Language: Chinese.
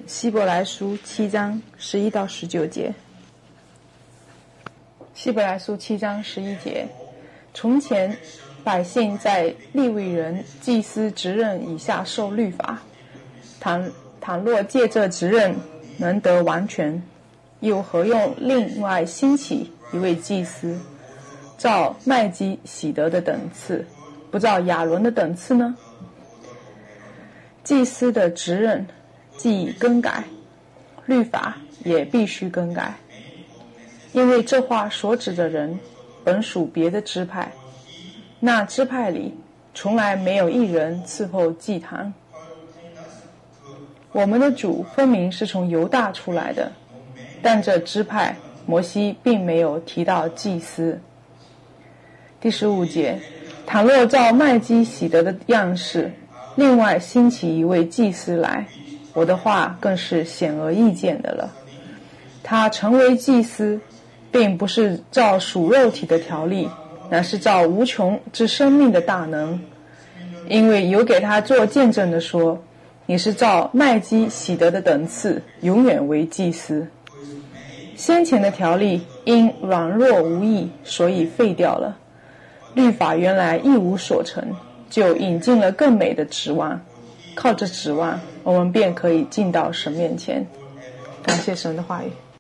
希伯来书7章11到19节。希伯来书7章11节，从前百姓在利未人祭司职任以下受律法，倘若借这职任能得完全，又何用另外兴起一位祭司，照麦基洗德的等次，不照亚伦的等次呢？祭司的职任既更改，律法也必须更改，因为这话所指的人本属别的支派，那支派里从来没有一人伺候祭坛。我们的主分明是从犹大出来的，但这支派摩西并没有提到祭司。第15节，倘若照麦基洗德的样式，另外兴起一位祭司来，我的话更是显而易见的了。他成为祭司，并不是照属肉体的条例，乃是照无穷之生命的大能。因为有给他做见证的说，你是照麦基洗德的等次，永远为祭司。先前的条例因软弱无益，所以废掉了。律法原来一无所成，就引进了更美的指望，靠着指望，我们便可以进到神面前。感谢神的话语。